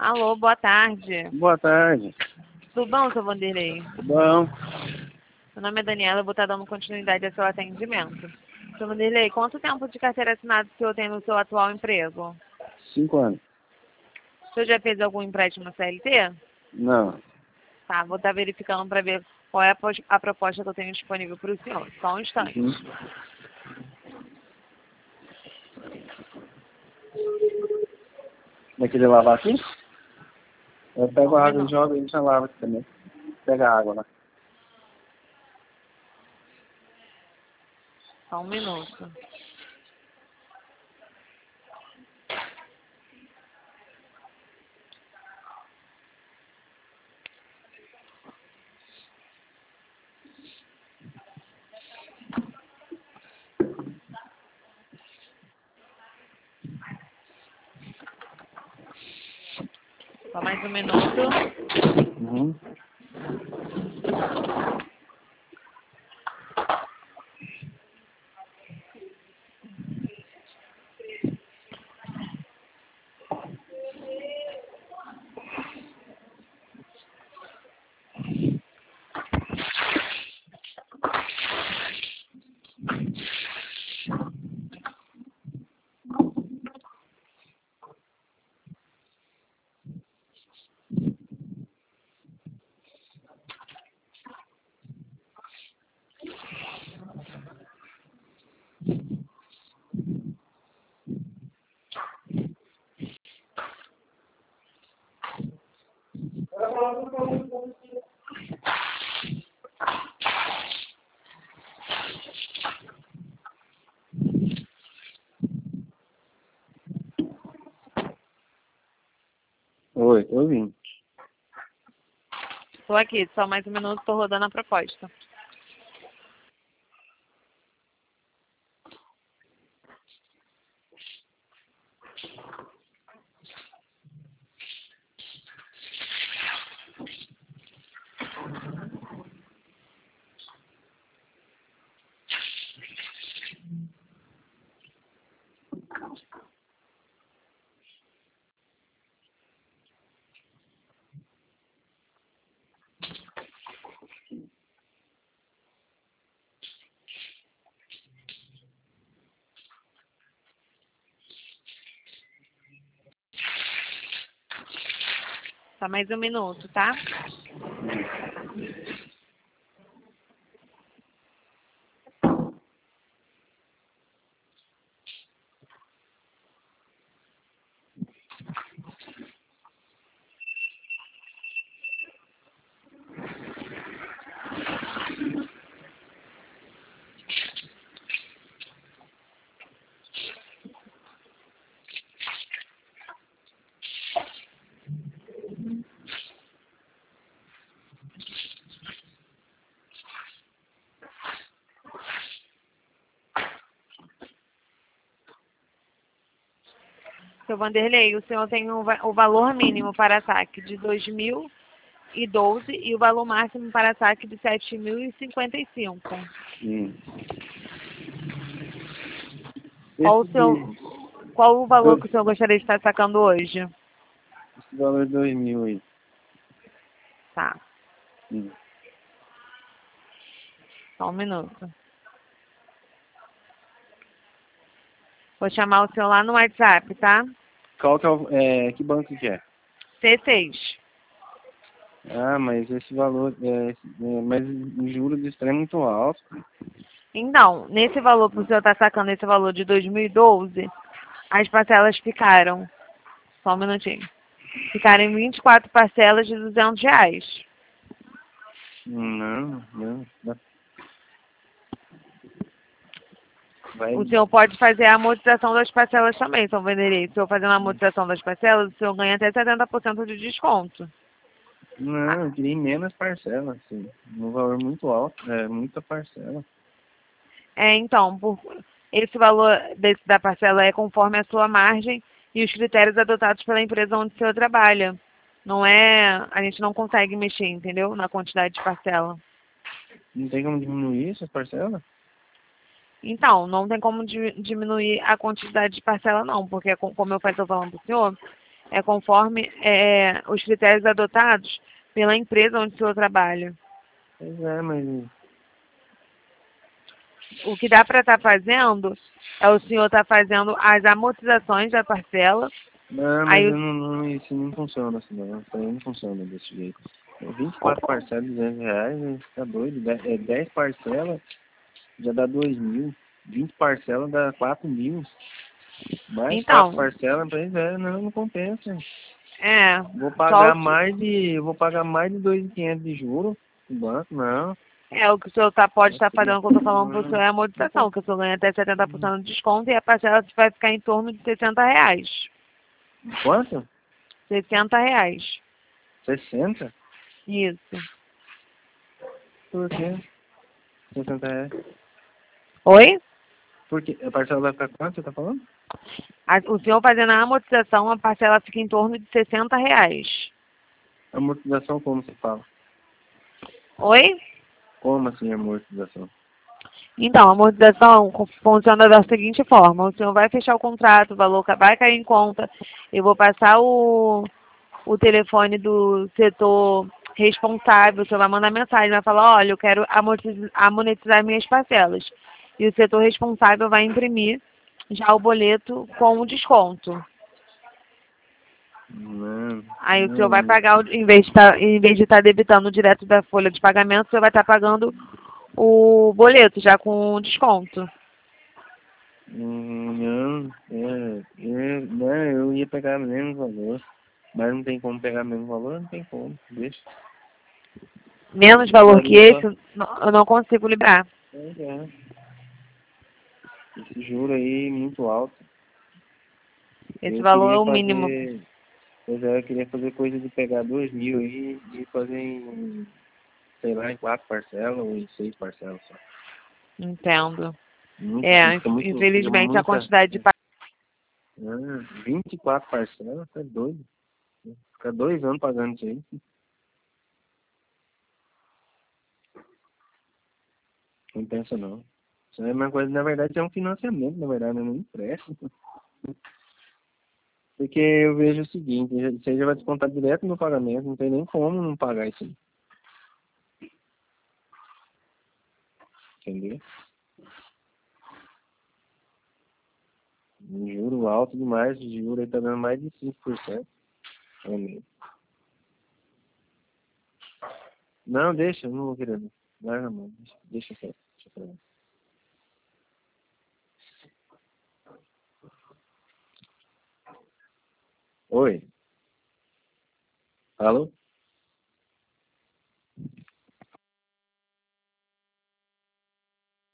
Alô, boa tarde. Boa tarde. Tudo bom, seu Vanderlei? Bom. Meu nome é Daniela, eu vou estar dando continuidade ao seu atendimento. Seu Vanderlei, quanto tempo de carteira assinada o senhor tem no seu atual emprego? 5 anos. O senhor já fez algum empréstimo no CLT? Não. Tá, vou estar verificando para ver qual é a proposta que eu tenho disponível para o senhor. Só um instante. Uhum. Vai querer lavar aqui? Eu pego a água e jogo e a gente lava aqui também. Pega a água lá. Só um minuto. Só mais um minuto. Uhum. Oi, tô ouvindo. Estou aqui, só mais um minuto, estou rodando a proposta. Só mais um minuto, tá? Seu Vanderlei, o senhor tem o valor mínimo para saque de 2012 e o valor máximo para saque de 7.055. Qual o valor que o senhor gostaria de estar sacando hoje? Esse valor é 2.000 aí. Tá, só um minuto. Vou chamar o senhor lá no WhatsApp, tá? Qual que é o... que banco que é? C6. Ah, mas esse valor... mas o juro disso é muito alto. Então, nesse valor que o senhor está sacando, esse valor de 2012, as parcelas ficaram, só um minutinho, ficaram em 24 parcelas de R$ 200. Não. Vai... O senhor pode fazer a amortização das parcelas também, São Vanderlei. Se o senhor fazendo a amortização das parcelas, o senhor ganha até 70% de desconto. Não, eu queria menos parcelas, assim. Um valor muito alto, muita parcela. Então, esse valor da parcela é conforme a sua margem e os critérios adotados pela empresa onde o senhor trabalha. Não é, a gente não consegue mexer, entendeu? Na quantidade de parcela. Não tem como diminuir essas parcelas? Então, não tem como diminuir a quantidade de parcela não, porque como eu estou falando para o senhor, É conforme os critérios adotados pela empresa onde o senhor trabalha. Pois é, mas... O que dá para estar fazendo é o senhor estar fazendo as amortizações da parcela. Não, mas Aí, eu não, isso não funciona assim, não. Isso aí não funciona desse jeito. 24 parcelas de R$200, né? Tá doido? 10 parcelas já dá 2.000. 20 parcelas dá 4.000. Mais 4 então, parcelas, pois é, não compensa. só Eu vou pagar mais de 2.500 de juros no banco, não. o que o senhor pode estar fazendo, que eu estou falando para o senhor, é a amortização, que o senhor ganha até 70% de desconto e a parcela vai ficar em torno de R$60. Quanto? R$60. 60? Isso. Por quê? R$60. Oi? Porque a parcela vai ficar quanto, você tá falando? O senhor fazendo a amortização, a parcela fica em torno de R$60. Amortização como você fala? Oi? Como assim amortização? Então, a amortização funciona da seguinte forma: o senhor vai fechar o contrato, o valor vai cair em conta, eu vou passar o telefone do setor responsável, o senhor vai mandar mensagem, vai falar, olha, eu quero monetizar minhas parcelas. E o setor responsável vai imprimir já o boleto com o desconto. Não, Aí o senhor vai não. pagar, em vez de estar debitando direto da folha de pagamento, o senhor vai estar pagando o boleto já com desconto. Não, não, eu ia pegar o mesmo valor. Mas não tem como pegar o mesmo valor, não tem como, deixa. Menos Eu valor que precisaria só. esse, eu não consigo liberar. É. Esse juro aí muito alto. Esse Eu valor é queria o mínimo. fazer. Pois é, eu queria fazer coisa de pegar 2.000 aí e fazer em, sei lá, em 4 parcelas ou em 6 parcelas só. Entendo. Muito, fica Infelizmente a muita. quantidade de 24 parcelas, tá doido. Ficar 2 anos pagando isso aí. Não pensa não. Isso aí é uma coisa, na verdade, é um financiamento, na verdade, não é um empréstimo. Porque eu vejo o seguinte, isso aí já vai descontar direto no pagamento, não tem nem como não pagar isso aí. Entendeu? Um juro alto demais, o juro aí tá dando mais de 5% ao mês. Não, deixa, eu não vou querer. Larga a mão, deixa quieto, deixa pra lá. Oi? Alô?